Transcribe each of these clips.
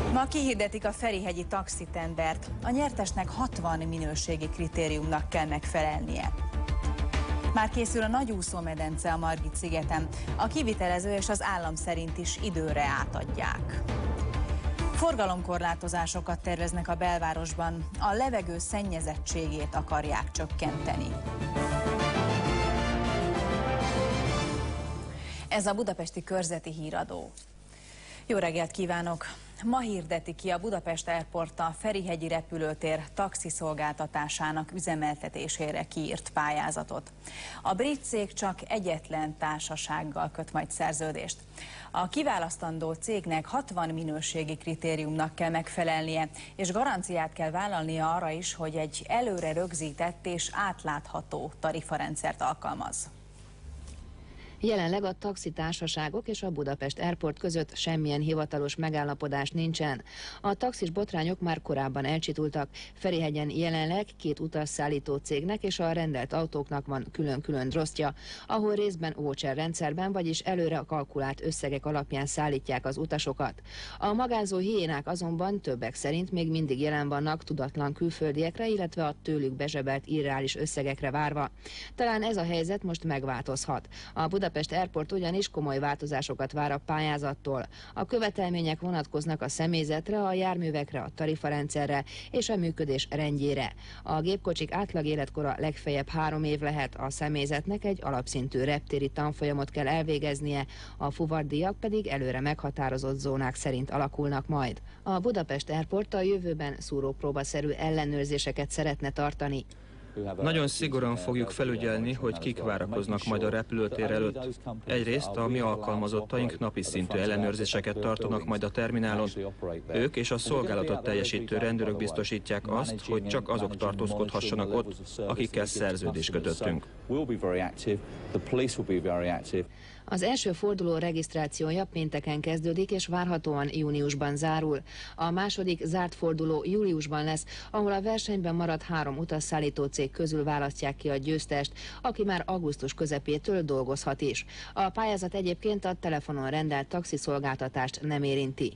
Ma kihirdetik a ferihegyi taxitendert. A nyertesnek 60 minőségi kritériumnak kell megfelelnie. Már készül a nagy úszómedence a Margit-szigeten. A kivitelező és az állam szerint is időre átadják. Forgalomkorlátozásokat terveznek a belvárosban. A levegő szennyezettségét akarják csökkenteni. Ez a budapesti körzeti híradó. Jó reggelt kívánok! Ma hirdeti ki a Budapest Airport a Ferihegyi repülőtér taxiszolgáltatásának üzemeltetésére kiírt pályázatot. A brit cég csak egyetlen társasággal köt majd szerződést. A kiválasztandó cégnek 60 minőségi kritériumnak kell megfelelnie, és garanciát kell vállalnia arra is, hogy egy előre rögzített és átlátható tarifarendszert alkalmaz. Jelenleg a taxitársaságok és a Budapest Airport között semmilyen hivatalos megállapodás nincsen. A taxis botrányok már korábban elcsitultak. Ferihegyen jelenleg 2 utasszállító cégnek és a rendelt autóknak van külön-külön drosztja, ahol részben voucher rendszerben, vagyis előre kalkulált összegek alapján szállítják az utasokat. A magázó hiénák azonban többek szerint még mindig jelen vannak tudatlan külföldiekre, illetve a tőlük bezsebelt irreális összegekre várva. Talán ez a helyzet most megváltozhat. A Budapest Airport ugyanis komoly változásokat vár a pályázattól. A követelmények vonatkoznak a személyzetre, a járművekre, a tarifarendszerre és a működés rendjére. A gépkocsik átlag életkora legfeljebb 3 év lehet, a személyzetnek egy alapszintű reptéri tanfolyamot kell elvégeznie, a fuvardíjak pedig előre meghatározott zónák szerint alakulnak majd. A Budapest Airport a jövőben szúrópróbaszerű ellenőrzéseket szeretne tartani. Nagyon szigorúan fogjuk felügyelni, hogy kik várakoznak majd a repülőtér előtt. Egyrészt a mi alkalmazottaink napi szintű ellenőrzéseket tartanak majd a terminálon. Ők és a szolgálatot teljesítő rendőrök biztosítják azt, hogy csak azok tartózkodhassanak ott, akikkel szerződést kötöttünk. Az első forduló regisztrációja pénteken kezdődik, és várhatóan júniusban zárul. A második zárt forduló júliusban lesz, ahol a versenyben maradt 3 utasszállító cég közül választják ki a győztest, aki már augusztus közepétől dolgozhat is. A pályázat egyébként a telefonon rendelt taxiszolgáltatást nem érinti.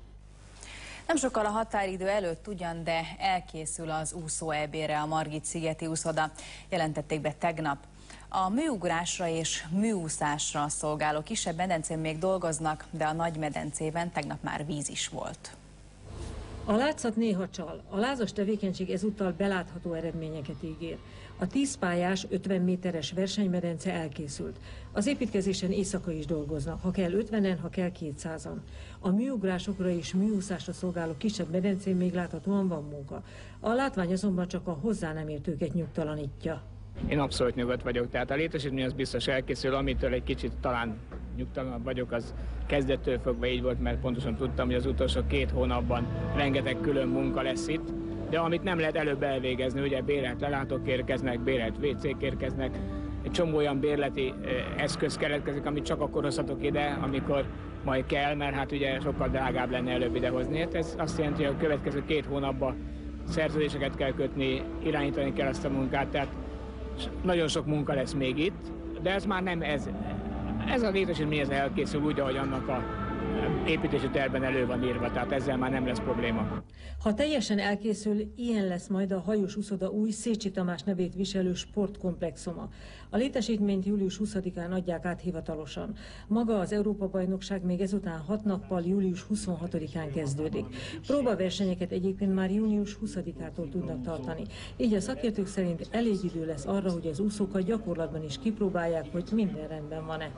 Nem sokkal a határidő előtt ugyan, de elkészül az úszó EB-re a Margit-szigeti úszoda, jelentették be tegnap. A műugrásra és műúszásra szolgáló kisebb medencén még dolgoznak, de a nagy medencében tegnap már víz is volt. A látszat néha csal. A lázas tevékenység ezúttal belátható eredményeket ígér. A 10 pályás, 50 méteres versenymedence elkészült. Az építkezésen éjszaka is dolgoznak, ha kell 50-en, ha kell 200-an. A műugrásokra és műúszásra szolgáló kisebb medencén még láthatóan van munka. A látvány azonban csak a hozzá nem értőket nyugtalanítja. Én abszolút nyugodt vagyok, tehát a létesítmény az biztos elkészül, amitől egy kicsit talán nyugtalanabb vagyok, az kezdettől fogva így volt, mert pontosan tudtam, hogy az utolsó 2 hónapban rengeteg külön munka lesz itt, de amit nem lehet előbb elvégezni, ugye bérelt lelátók érkeznek, bérelt WC-k érkeznek, egy csomó olyan bérleti eszköz keletkezik, amit csak akkor hozhatok ide, amikor majd kell, mert hát ugye sokkal drágább lenne előbb idehozni. Ez azt jelenti, hogy a következő 2 hónapban szerződéseket kell kötni, irányítani kell ezt a munkát, tehát nagyon sok munka lesz még itt, de ez már nem ez. Ez a létesítmény elkészül úgy, ahogy annak a építési tervben elő van írva, tehát ezzel már nem lesz probléma. Ha teljesen elkészül, ilyen lesz majd a hajós úszoda új Szécsi Tamás nevét viselő sportkomplexuma. A létesítményt július 20-án adják át hivatalosan. Maga az Európa-bajnokság még ezután 6 nappal július 26-án kezdődik. Próbaversenyeket egyébként már június 20-ától tudnak tartani. Így a szakértők szerint elég idő lesz arra, hogy az úszókat gyakorlatban is kipróbálják, hogy minden rendben van-e.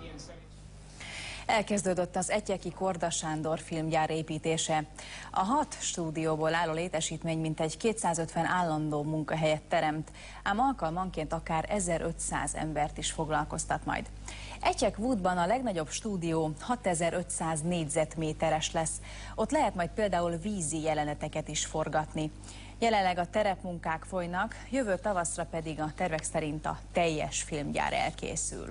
Elkezdődött az Etyeki Korda Sándor filmgyár építése. A 6 stúdióból álló létesítmény mintegy 250 állandó munkahelyet teremt, ám alkalmanként akár 1500 embert is foglalkoztat majd. Etyek-Woodban a legnagyobb stúdió 6500 négyzetméteres lesz. Ott lehet majd például vízi jeleneteket is forgatni. Jelenleg a terepmunkák folynak, jövő tavaszra pedig a tervek szerint a teljes filmgyár elkészül.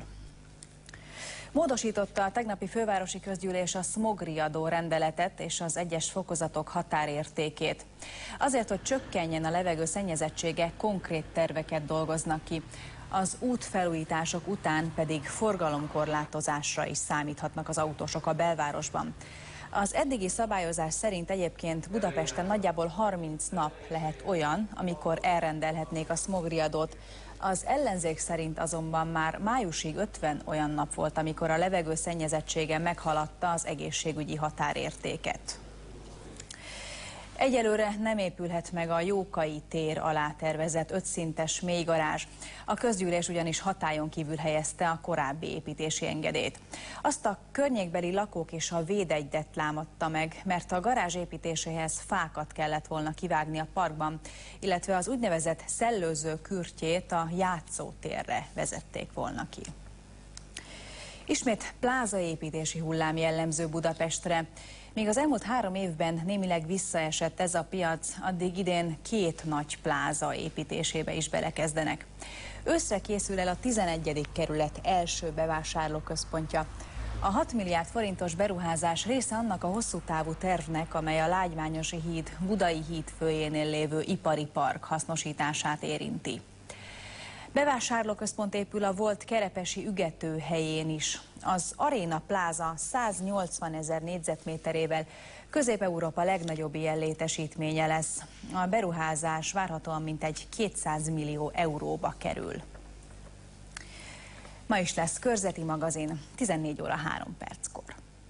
Módosította a tegnapi fővárosi közgyűlés a szmogriadó rendeletet és az egyes fokozatok határértékét. Azért, hogy csökkenjen a levegő szennyezettsége, konkrét terveket dolgoznak ki. Az útfelújítások után pedig forgalomkorlátozásra is számíthatnak az autósok a belvárosban. Az eddigi szabályozás szerint egyébként Budapesten nagyjából 30 nap lehet olyan, amikor elrendelhetnék a szmogriadót. Az ellenzék szerint azonban már májusig 50 olyan nap volt, amikor a levegő szennyezettsége meghaladta az egészségügyi határértéket. Egyelőre nem épülhet meg a Jókai tér alá tervezett 5 szintes mélygarázs. A közgyűlés ugyanis hatályon kívül helyezte a korábbi építési engedélyt. Azt a környékbeli lakók és a védegydet lámadta meg, mert a garázs építéséhez fákat kellett volna kivágni a parkban, illetve az úgynevezett szellőző kürtjét a játszótérre vezették volna ki. Ismét plázaépítési hullám jellemző Budapestre. Míg az elmúlt 3 évben némileg visszaesett ez a piac, addig idén 2 nagy pláza építésébe is belekezdenek. Őszre készül el a 11. kerület első bevásárlóközpontja. A 6 milliárd forintos beruházás része annak a hosszú távú tervnek, amely a Lágymányosi híd Budai híd főjénél lévő ipari park hasznosítását érinti. Bevásárlóközpont épül a volt kerepesi ügető helyén is. Az Arena Plaza 180 000 négyzetméterével Közép-Európa legnagyobb ilyen létesítménye lesz. A beruházás várhatóan mintegy 200 millió euróba kerül. Ma is lesz körzeti magazin, 14 óra 3 perckor.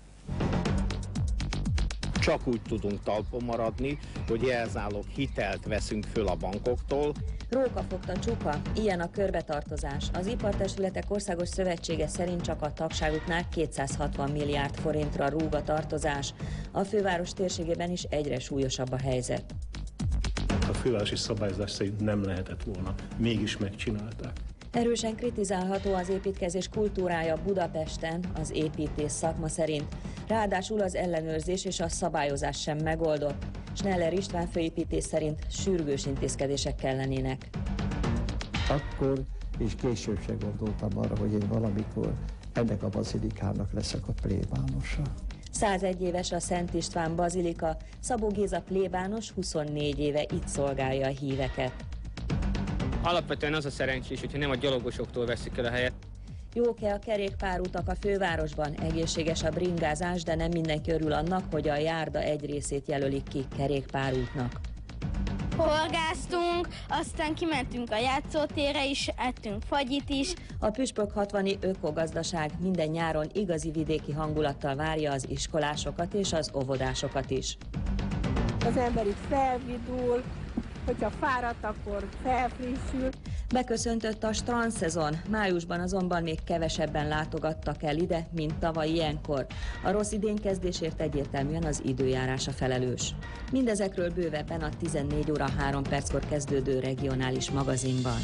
Csak úgy tudunk talpon maradni, hogy jelzálog hitelt veszünk föl a bankoktól. Róka fogta csuka, ilyen a körbetartozás. Az Ipartestületek Országos Szövetsége szerint csak a tagságuknál 260 milliárd forintra rúg a tartozás. A főváros térségében is egyre súlyosabb a helyzet. A fővárosi szabályozás szerint nem lehetett volna, mégis megcsinálták. Erősen kritizálható az építkezés kultúrája Budapesten, az építész szakma szerint. Ráadásul az ellenőrzés és a szabályozás sem megoldott. Schneller István főépítész szerint sürgős intézkedések kellenének. Akkor és később sem gondoltam arra, hogy én valamikor ennek a bazilikának leszek a plébánosa. 101 éves a Szent István bazilika, Szabó Géza plébános 24 éve itt szolgálja a híveket. Alapvetően az a szerencsés, hogyha nem a gyalogosoktól veszik el a helyet. Jók-e a kerékpárutak a fővárosban? Egészséges a bringázás, de nem mindenki örül annak, hogy a járda egy részét jelölik ki kerékpárútnak. Horgáztunk, aztán kimentünk a játszótérre is, ettünk fagyit is. A Püspök 60-i ökogazdaság minden nyáron igazi vidéki hangulattal várja az iskolásokat és az óvodásokat is. Az ember itt felvidul, hogyha fáradt, akkor felfrissül. Beköszöntött a strandszezon, májusban azonban még kevesebben látogattak el ide, mint tavaly ilyenkor. A rossz idénykezdésért egyértelműen az időjárás a felelős. Mindezekről bővebben a 14 óra 3 perckor kezdődő regionális magazinban.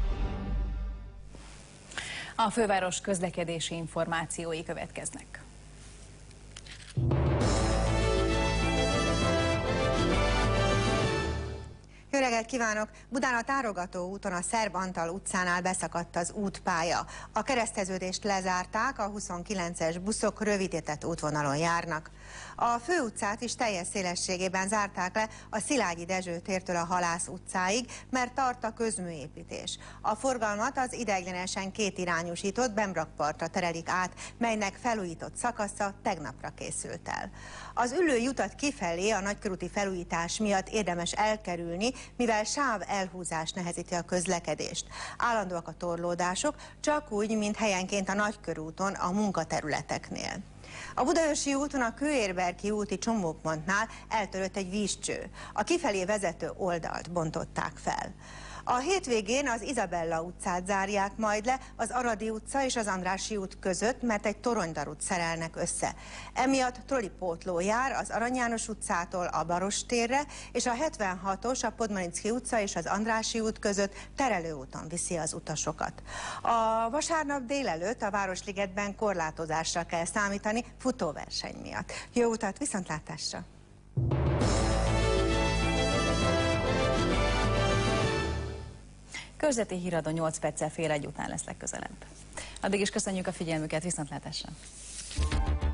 A főváros közlekedési információi következnek. Jó reggelt kívánok! Budán a Tárogató úton a Szerb Antal utcánál beszakadt az útpálya. A kereszteződést lezárták, a 29-es buszok rövidített útvonalon járnak. A főutcát is teljes szélességében zárták le a Szilágyi Dezső tértől a Halász utcáig, mert tart a közműépítés. A forgalmat az ideiglenesen kétirányúsított Bembrakpartra terelik át, melynek felújított szakasza tegnapra készült el. Az ülői utat kifelé a nagykörúti felújítás miatt érdemes elkerülni, mivel sáv elhúzás nehezíti a közlekedést. Állandóak a torlódások, csak úgy, mint helyenként a Nagykörúton a munkaterületeknél. A Budaörsi úton a Kőérberki úti csomópontnál eltörött egy vízcső. A kifelé vezető oldalt bontották fel. A hétvégén az Izabella utcát zárják majd le az Aradi utca és az Andrássy út között, mert egy toronydarut szerelnek össze. Emiatt trollipótló jár az Arany János utcától a Barostérre, és a 76-os a Podmanicki utca és az Andrássy út között terelőúton viszi az utasokat. A vasárnap délelőtt a Városligetben korlátozásra kell számítani futóverseny miatt. Jó utat, viszontlátásra! Körzeti híradó 8 perccel fél 1 után lesz legközelebb. Addig is köszönjük a figyelmüket, viszontlátásra!